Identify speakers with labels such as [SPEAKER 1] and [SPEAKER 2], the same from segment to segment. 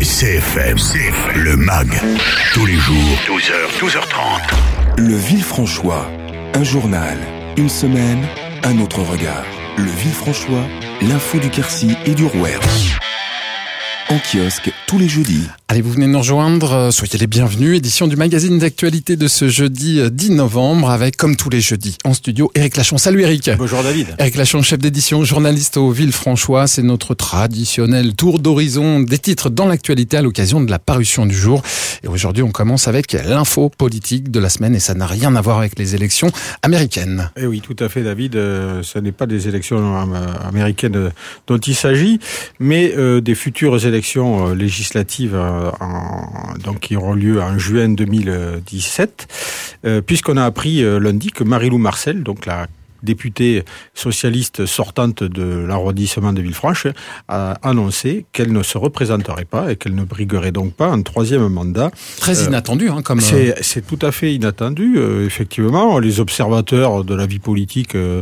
[SPEAKER 1] CFM, le MAG, tous les jours, 12h, 12h30.
[SPEAKER 2] Le Villefranchois, un journal, une semaine, un autre regard. Le Villefranchois, l'info du Quercy et du Rouergue. En kiosque tous les jeudis.
[SPEAKER 3] Allez, vous venez de nous rejoindre, soyez les bienvenus. Édition du magazine d'actualité de ce jeudi 10 novembre avec, comme tous les jeudis, en studio, Éric Lachon. Salut Éric.
[SPEAKER 4] Bonjour David.
[SPEAKER 3] Éric Lachon, chef d'édition, journaliste au Villefranchois. C'est notre traditionnel tour d'horizon des titres dans l'actualité à l'occasion de la parution du jour. Et aujourd'hui, on commence avec l'info politique de la semaine et ça n'a rien à voir avec les élections américaines.
[SPEAKER 4] Eh oui, tout à fait David. Ce n'est pas des élections américaines dont il s'agit, mais des futures élections législatives donc qui auront lieu en juin 2017, puisqu'on a appris lundi que Marie-Lou Marcel, donc la députée socialiste sortante de l'arrondissement de Villefranche, a annoncé qu'elle ne se représenterait pas et qu'elle ne briguerait donc pas un troisième mandat.
[SPEAKER 3] Très inattendu, comme...
[SPEAKER 4] C'est tout à fait inattendu, effectivement. Les observateurs de la vie politique que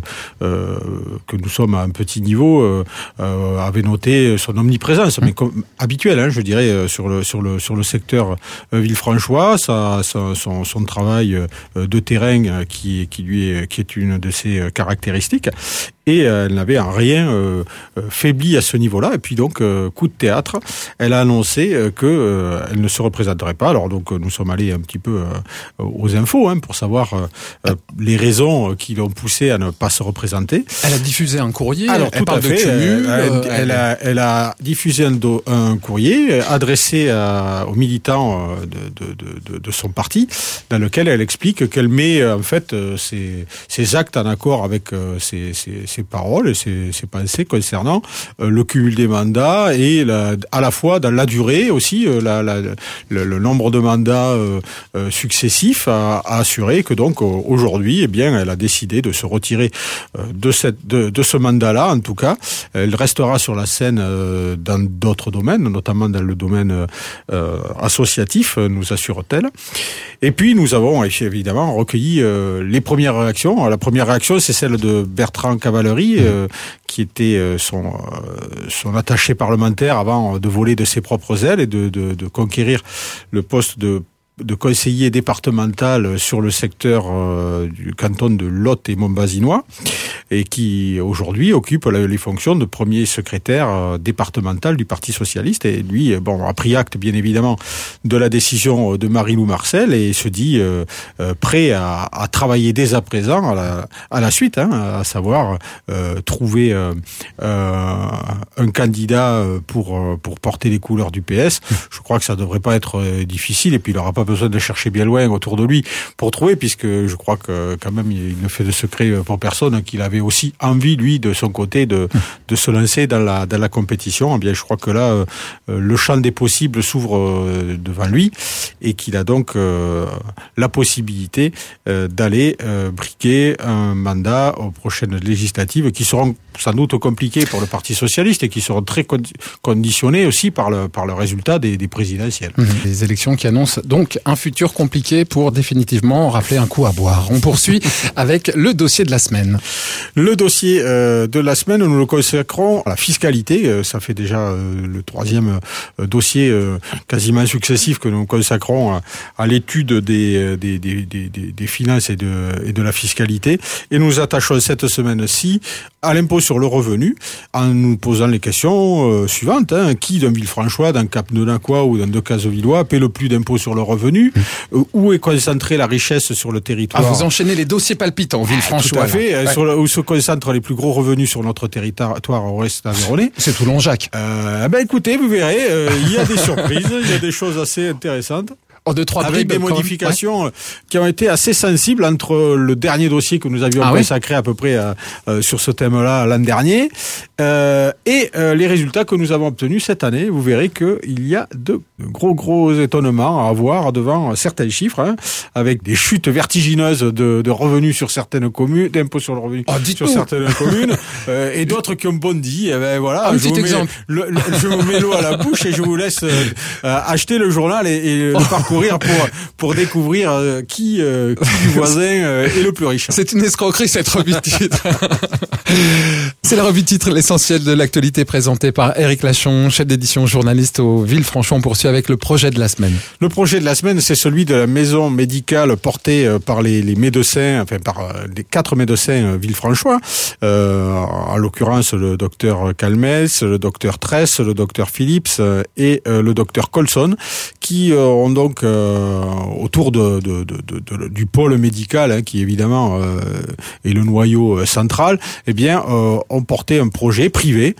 [SPEAKER 4] nous sommes à un petit niveau avaient noté son omniprésence, mais comme habituel, je dirais, sur le secteur villefranchois, son travail de terrain qui est une de ses caractéristiques, et elle n'avait en rien faibli à ce niveau-là. Et puis donc, coup de théâtre, elle a annoncé qu'elle ne se représenterait pas. Alors donc, nous sommes allés un petit peu aux infos pour savoir les raisons qui l'ont poussé à ne pas se représenter.
[SPEAKER 3] Elle a diffusé un courrier.
[SPEAKER 4] Alors
[SPEAKER 3] elle
[SPEAKER 4] tout
[SPEAKER 3] parle
[SPEAKER 4] à fait.
[SPEAKER 3] De
[SPEAKER 4] Elle a diffusé un courrier adressé aux militants de son parti, dans lequel elle explique qu'elle met en fait ses actes en accord avec ses paroles et ses pensées concernant le cumul des mandats et à la fois dans la durée aussi le nombre de mandats successifs a assuré que donc aujourd'hui elle a décidé de se retirer de ce mandat-là. En tout cas, elle restera sur la scène dans d'autres domaines, notamment dans le domaine associatif, nous assure-t-elle. Et puis nous avons évidemment recueilli les premières réactions. Alors, la première réaction, c'est celle de Bertrand Cavallery, qui était son attaché parlementaire avant de voler de ses propres ailes et de conquérir le poste de conseiller départemental sur le secteur du canton de Lot et Montbazinois, et qui aujourd'hui occupe les fonctions de premier secrétaire départemental du Parti socialiste. Et lui, a pris acte bien évidemment de la décision de Marie-Lou Marcel et se dit prêt à travailler dès à présent à la suite, à savoir trouver un candidat pour porter les couleurs du PS. Je crois que ça devrait pas être difficile, et puis il n'aura pas besoin de chercher bien loin autour de lui pour trouver, puisque je crois que quand même il ne fait de secret pour personne qu'il avait aussi envie, lui, de son côté, de se lancer dans la compétition. Eh bien, je crois que là, le champ des possibles s'ouvre devant lui, et qu'il a donc la possibilité d'aller briguer un mandat aux prochaines législatives, qui seront sans doute compliquées pour le Parti socialiste et qui seront très conditionnées aussi par le résultat des présidentielles.
[SPEAKER 3] Les élections qui annoncent donc un futur compliqué pour définitivement rappeler un coup à boire. On poursuit avec le dossier de la semaine.
[SPEAKER 4] Le dossier de la semaine, nous le consacrons à la fiscalité. Ça fait déjà le troisième dossier quasiment successif que nous consacrons à l'étude des finances et de la fiscalité. Et nous attachons cette semaine-ci à l'impôt sur le revenu, en nous posant les questions suivantes. Qui d'un Villefranchois, d'un Cap-de-Naqua ou d'un Decazevilleois paie le plus d'impôts sur le revenu? Où est concentrée la richesse sur le territoire?
[SPEAKER 3] Vous enchaînez les dossiers palpitants, Villefranchois.
[SPEAKER 4] Tout à fait. Où se concentrent les plus gros revenus sur notre territoire au reste environné?
[SPEAKER 3] C'est Toulon-Jacques.
[SPEAKER 4] Écoutez, vous verrez, il y a des surprises, il y a des choses assez intéressantes. Avec des modifications qui ont été assez sensibles entre le dernier dossier que nous avions consacré à peu près sur ce thème-là l'an dernier et les résultats que nous avons obtenus cette année. Vous verrez qu'il y a de gros étonnements à avoir devant certains chiffres, avec des chutes vertigineuses de revenus sur certaines communes, d'impôts sur le revenu sur certaines communes, et d'autres qui ont bondi. Voilà,
[SPEAKER 3] un petit exemple.
[SPEAKER 4] Je vous mets l'eau à la bouche et je vous laisse acheter le journal et le parcours courir pour découvrir qui du voisin est le plus riche.
[SPEAKER 3] C'est une escroquerie, cette revue de titre. C'est la revue de titre, l'essentiel de l'actualité présentée par Éric Lachon, chef d'édition journaliste au Villefranchois. On poursuit avec le projet de la semaine.
[SPEAKER 4] Le projet de la semaine, c'est celui de la maison médicale portée par les médecins, enfin par les 4 médecins villefranchois, en l'occurrence le docteur Calmès, le docteur Tress, le docteur Phillips et le docteur Colson, qui ont donc autour du pôle médical, qui évidemment est le noyau central, eh bien ont porté un projet privé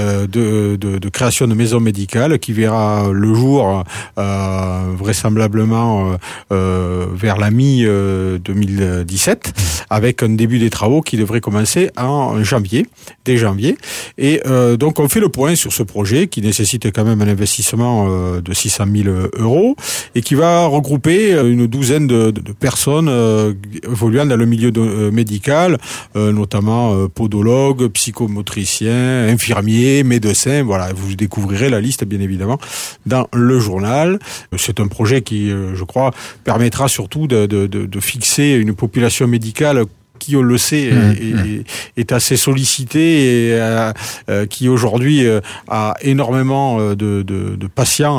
[SPEAKER 4] de création de maison médicale qui verra le jour vraisemblablement vers la mi-2017, avec un début des travaux qui devrait commencer dès janvier. Et donc on fait le point sur ce projet qui nécessite quand même un investissement de 600 000 euros et qui va regrouper une douzaine de personnes évoluant dans le milieu médical, notamment podologues, psychomotriciens, infirmiers, médecins. Voilà, vous découvrirez la liste bien évidemment dans le journal. C'est un projet qui, je crois, permettra surtout de fixer une population médicale qui, on le sait, est assez sollicité et qui aujourd'hui a énormément de patients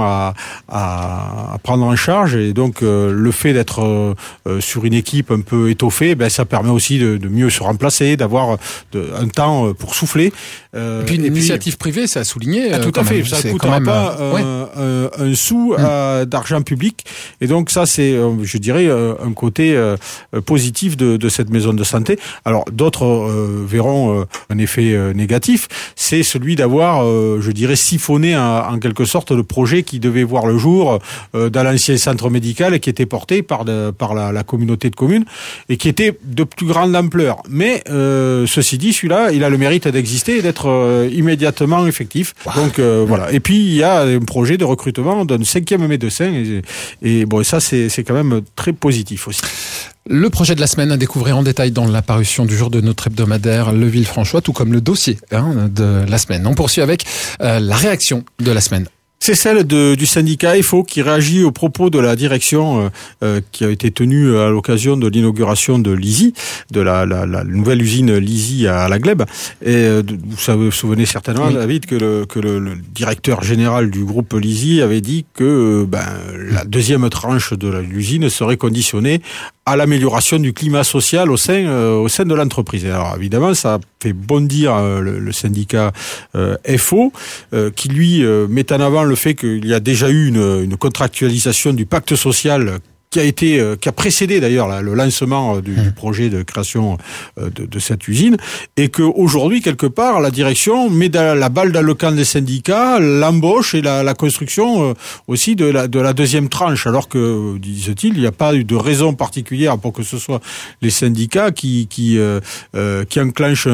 [SPEAKER 4] à prendre en charge. Et donc le fait d'être sur une équipe un peu étoffée, ça permet aussi de mieux se remplacer, d'avoir un temps pour souffler.
[SPEAKER 3] Et puis une initiative privée, ça a souligné.
[SPEAKER 4] Tout à fait, ça ne coûtera pas un sou d'argent public. Et donc ça, c'est, je dirais, un côté positif de cette maison de santé. Alors d'autres verront un effet négatif, c'est celui d'avoir, je dirais, siphonné en quelque sorte le projet qui devait voir le jour dans l'ancien centre médical et qui était porté par la communauté de communes et qui était de plus grande ampleur. Mais ceci dit, celui-là, il a le mérite d'exister et d'être immédiatement effectif. Wow. Donc voilà. Et puis il y a un projet de recrutement d'un 5e médecin et bon, ça c'est quand même très positif aussi.
[SPEAKER 3] Le projet de la semaine à découvrir en détail dans la parution du jour de notre hebdomadaire Le Villefranchois, tout comme le dossier de la semaine. On poursuit avec la réaction de la semaine.
[SPEAKER 4] C'est celle du syndicat EFO qui réagit aux propos de la direction qui a été tenue à l'occasion de l'inauguration de l'ISI, de la nouvelle usine l'ISI à la Glèbe. Et vous souvenez certainement, David, que le directeur général du groupe l'ISI avait dit que la deuxième tranche de l'usine serait conditionnée à l'amélioration du climat social au sein de l'entreprise. Et alors évidemment, ça fait bondir le syndicat FO, qui lui met en avant le fait qu'il y a déjà eu une contractualisation du pacte social qui a précédé d'ailleurs le lancement du projet de création de cette usine, et que aujourd'hui quelque part la direction met la balle dans le camp des syndicats, l'embauche et la construction aussi de la deuxième tranche, alors que, disent-ils, il n'y a pas eu de raison particulière pour que ce soit les syndicats qui enclenchent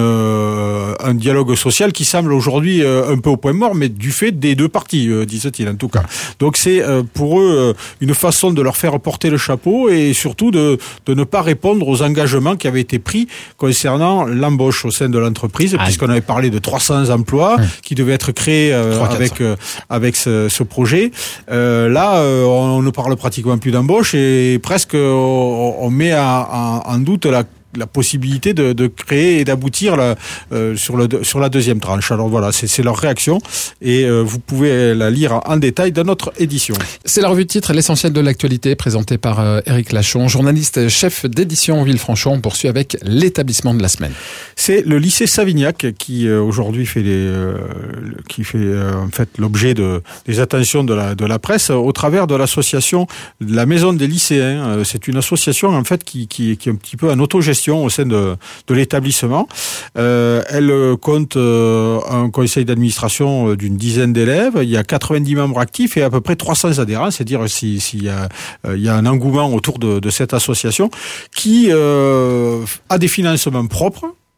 [SPEAKER 4] un dialogue social qui semble aujourd'hui un peu au point mort, mais du fait des deux parties, disent-ils en tout cas. Donc c'est pour eux une façon de leur faire porter le chapeau et surtout de ne pas répondre aux engagements qui avaient été pris concernant l'embauche au sein de l'entreprise, puisqu'on avait parlé de 300 emplois qui devaient être créés avec ce projet. Là, on ne parle pratiquement plus d'embauche et presque on met en doute la possibilité de créer et d'aboutir sur la deuxième tranche. Alors voilà, c'est leur réaction et vous pouvez la lire en détail dans notre édition.
[SPEAKER 3] C'est la revue de titre, l'essentiel de l'actualité, présentée par Éric Lachon, journaliste chef d'édition au Villefranchois. On poursuit avec l'établissement de la semaine.
[SPEAKER 4] C'est le lycée Savignac qui aujourd'hui fait en fait l'objet des attentions de la presse au travers de l'association de la Maison des lycéens. C'est une association en fait qui est un petit peu en autogestion au sein de l'établissement. Elle compte un conseil d'administration d'une dizaine d'élèves. Il y a 90 membres actifs et à peu près 300 adhérents. C'est-à-dire s'il y a un engouement autour de cette association qui a des financements propres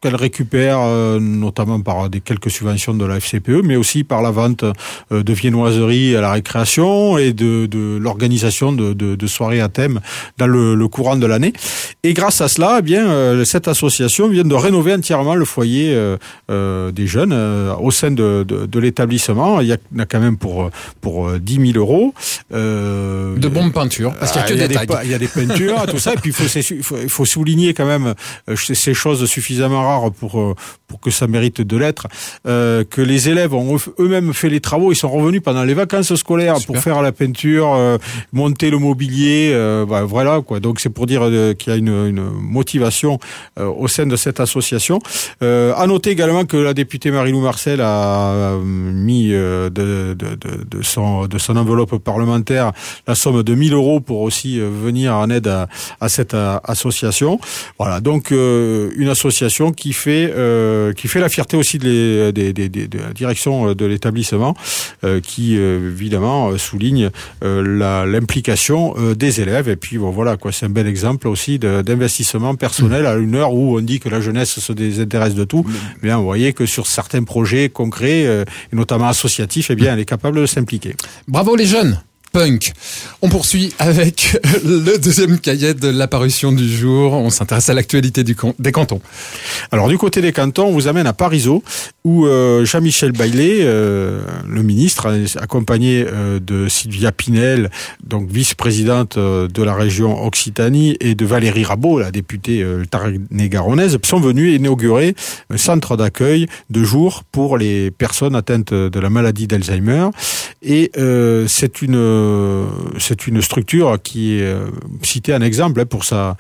[SPEAKER 4] qu'elle récupère notamment par quelques subventions de la FCPE, mais aussi par la vente de viennoiseries à la récréation et de l'organisation de soirées à thème dans le courant de l'année. Et grâce à cela, eh bien, cette association vient de rénover entièrement le foyer des jeunes au sein de l'établissement. Il y en a quand même pour 10 000 euros.
[SPEAKER 3] De bonnes peintures, parce qu'il n'y a que des tags.
[SPEAKER 4] Il y a des peintures, tout ça. Et puis il faut souligner quand même ces choses suffisamment rares pour que ça mérite de l'être, que les élèves ont eux-mêmes fait les travaux. Ils sont revenus pendant les vacances scolaires pour faire la peinture, monter le mobilier. Voilà quoi. Donc c'est pour dire qu'il y a une motivation au sein de cette association. À noter également que la députée Marie-Lou Marcel a mis de son enveloppe parlementaire la somme de 1 000 euros pour aussi venir en aide à cette association. Voilà, donc une association qui fait la fierté aussi de la direction de l'établissement, qui évidemment souligne l'implication des élèves. Et puis bon, voilà quoi, c'est un bel exemple aussi d'investissement personnel à une heure où on dit que la jeunesse se désintéresse de tout. Bien, vous voyez que sur certains projets concrets et notamment associatifs, eh bien, elle est capable de s'impliquer.
[SPEAKER 3] Bravo les jeunes. Punk. On poursuit avec le deuxième cahier de la parution du jour. On s'intéresse à l'actualité des cantons.
[SPEAKER 4] Alors du côté des cantons, on vous amène à Parisot, où Jean-Michel Baillet, le ministre, accompagné de Sylvia Pinel, donc vice-présidente de la région Occitanie, et de Valérie Rabault, la députée Tarn-et-Garonnaise, sont venus inaugurer un centre d'accueil de jour pour les personnes atteintes de la maladie d'Alzheimer. Et c'est une structure qui est citée en exemple pour son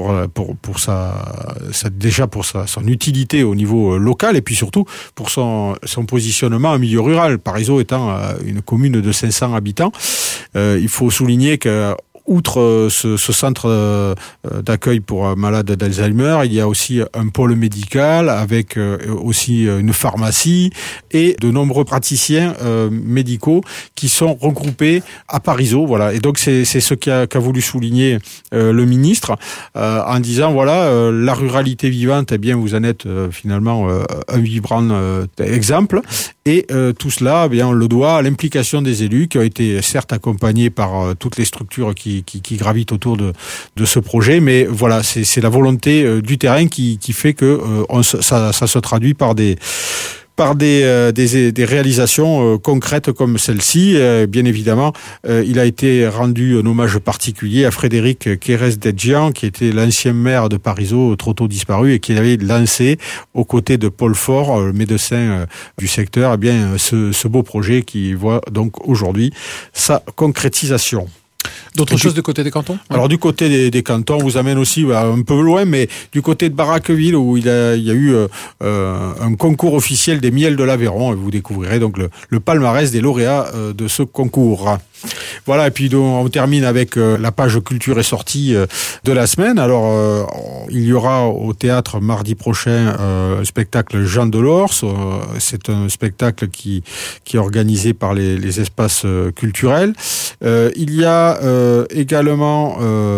[SPEAKER 4] utilité au niveau local et puis surtout pour son positionnement en milieu rural. Parisot étant une commune de 500 habitants, il faut souligner que outre ce centre d'accueil pour malades d'Alzheimer, il y a aussi un pôle médical avec aussi une pharmacie et de nombreux praticiens médicaux qui sont regroupés à Parisot. Voilà. Et donc c'est ce qu'a voulu souligner le ministre en disant voilà, la ruralité vivante, eh bien vous en êtes finalement un vibrant exemple. Et tout cela, eh bien, on le doit à l'implication des élus qui ont été certes accompagnés par toutes les structures qui gravitent autour de ce projet, mais voilà, c'est la volonté du terrain qui fait que ça se traduit par des réalisations concrètes comme celle-ci. Bien évidemment, il a été rendu un hommage particulier à Frédéric Quérès-Dedjian, qui était l'ancien maire de Parisot, trop tôt disparu, et qui avait lancé, aux côtés de Paul Faure, le médecin du secteur, eh bien, ce beau projet qui voit donc aujourd'hui sa concrétisation.
[SPEAKER 3] D'autres choses du côté des cantons ?
[SPEAKER 4] Alors du côté des cantons, on vous amène aussi un peu loin, mais du côté de Baraqueville, où il y a eu un concours officiel des miels de l'Aveyron. Vous découvrirez donc le palmarès des lauréats de ce concours. Voilà, et puis on termine avec la page culture et sortie de la semaine. Alors, il y aura au théâtre mardi prochain un spectacle Jean Delors. C'est un spectacle qui est organisé par les espaces culturels. Il y a également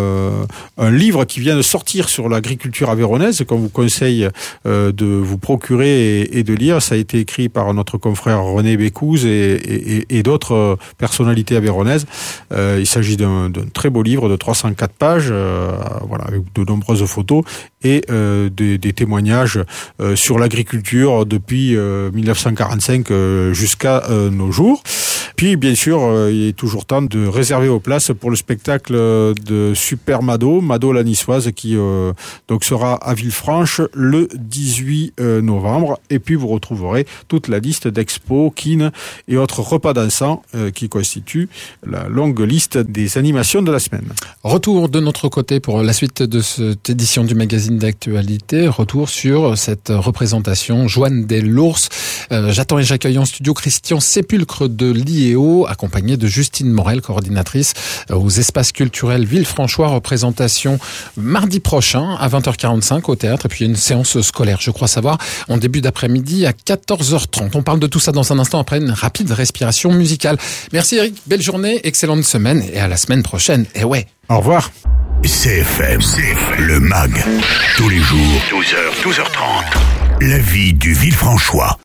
[SPEAKER 4] un livre qui vient de sortir sur l'agriculture aveyronnaise qu'on vous conseille de vous procurer et de lire. Ça a été écrit par notre confrère René Bécouze et d'autres personnalités avéronaises. Il s'agit d'un très beau livre de 304 pages, voilà, avec de nombreuses photos et des témoignages sur l'agriculture depuis 1945 jusqu'à nos jours. Puis, bien sûr, il est toujours temps de réserver aux places pour le spectacle de Super Mado la Niçoise, qui donc sera à Villefranche le 18 novembre. Et puis, vous retrouverez toute la liste d'expos, kin et autres repas dansants qui constituent la longue liste des animations de la semaine.
[SPEAKER 3] Retour de notre côté pour la suite de cette édition du magazine d'actualité. Retour sur cette représentation Joanne des l'Ours. J'attends et j'accueille en studio Christian Sépulcre de l'IEO, accompagné de Justine Morel, coordinatrice aux espaces culturels Villefranchois. Représentation mardi prochain à 20h45 au théâtre. Et puis une séance scolaire, je crois savoir, en début d'après-midi à 14h30. On parle de tout ça dans un instant après une rapide respiration musicale. Merci Eric, belle journée, excellente semaine et à la semaine prochaine. Et ouais.
[SPEAKER 4] Au revoir.
[SPEAKER 1] CFM, le MAG. Tous les jours, 12h, 12h30. La vie du Villefranchois.